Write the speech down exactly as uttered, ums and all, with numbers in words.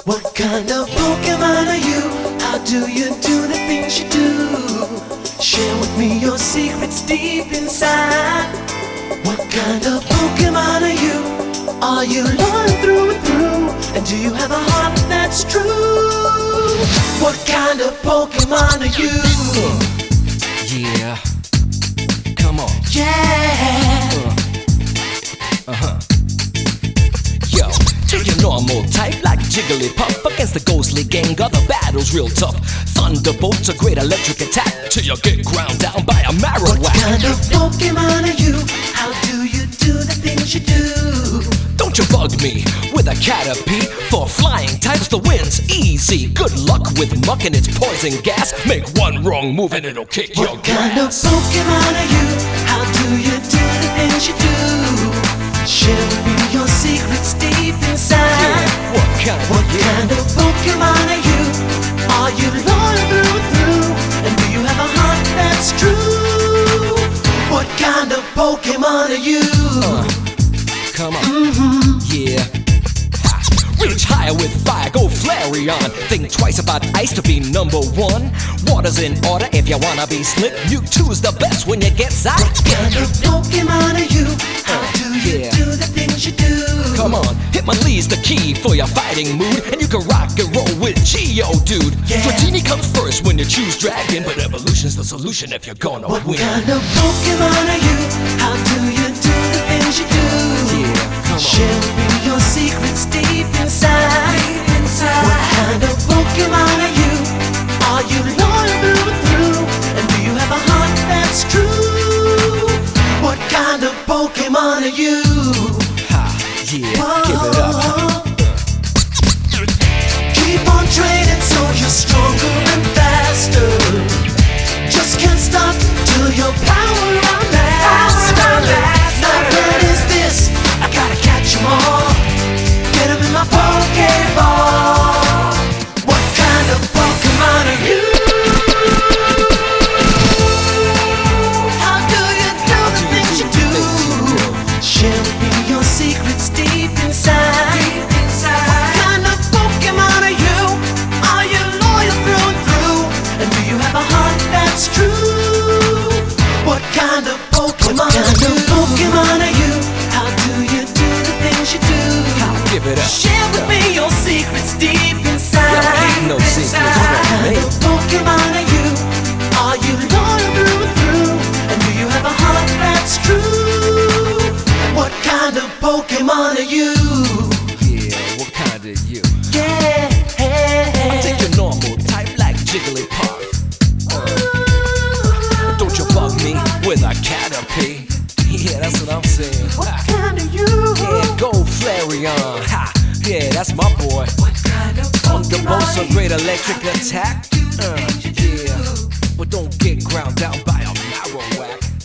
What kind of Pokemon are you? How do you do the things you do? Share with me your secrets deep inside. What kind of Pokemon are you? Are you loyal through and through? And do you have a heart that's true? What kind of Pokemon are you? Yeah. Come on. Yeah. Uh, uh-huh. Yo, to your normal type like Jigglypuff against the ghostly Gengar, the battle's real tough. Thunderbolt's a great electric attack till you get ground down by a Marowak. What kind of Pokemon are you? How do you do the things you do? Don't you bug me with a Caterpie. For flying types, the win's easy. Good luck with muck and its poison gas. Make one wrong move and it'll kick your What kind of grass. Pokemon are you? How do you do the things you do? Share with me your secrets deep inside. Yeah, what kind of, What yeah. kind of Pokemon are you? Are you loyal through and through? And do you have a heart that's true? What kind of Pokemon are you? Uh, come on. Mm-hmm. Yeah. Ha. Reach higher with fire, go Flareon. Think twice about ice to be number one. Water's in order if you wanna be slick. Mewtwo's the best when you get What kind of sidekick. Pokemon are you? How Uh, do you yeah. do the things you do? Come on, Hitmonlee's the key for your fighting mood. And you can rock and roll with Geodude. Yeah. Dratini comes first when you choose Dragon, but evolution's the solution if you're gonna What win. kind of Pokemon are you? How do you do the things you do? Yeah, come on. Share with me your secrets deep inside. What kind of Pokemon are you? Are you loyal through and through? And do you have a heart that's true? What kind of Pokemon are you? Ha, yeah, give it up. Whoa. Keep on training so you're stronger and faster. Just can't stop till your power on master. Now what is this? I gotta catch 'em all. Get 'em in my Pokeball. What kind of Pokemon are you? How do you do the things you do? Share with me your secrets deep inside. What kind of Pokemon are you? Are you loyal through and through? And do you have a heart that's true? What kind of Pokemon what kind of Pokemon are you? How do you do the things you do? Give it up. Share with me your secrets deep inside. Yo, keep no secrets What from kind me. of Pokemon are you? Are you loyal through and through? And do you have a heart that's true? What kind of Pokemon are you? Yeah, what kind are you? Yeah. I take your normal type like Jigglypuff. Uh, don't you bug me with a Caterpie. Yeah, that's what I'm saying. What Ha. kind are you? Yeah, go Flareon. Ha. Yeah, that's my boy. What kind of Thunderbolt's a Pokemon great electric attack. Uh, yeah, but don't get ground down by a Marowak.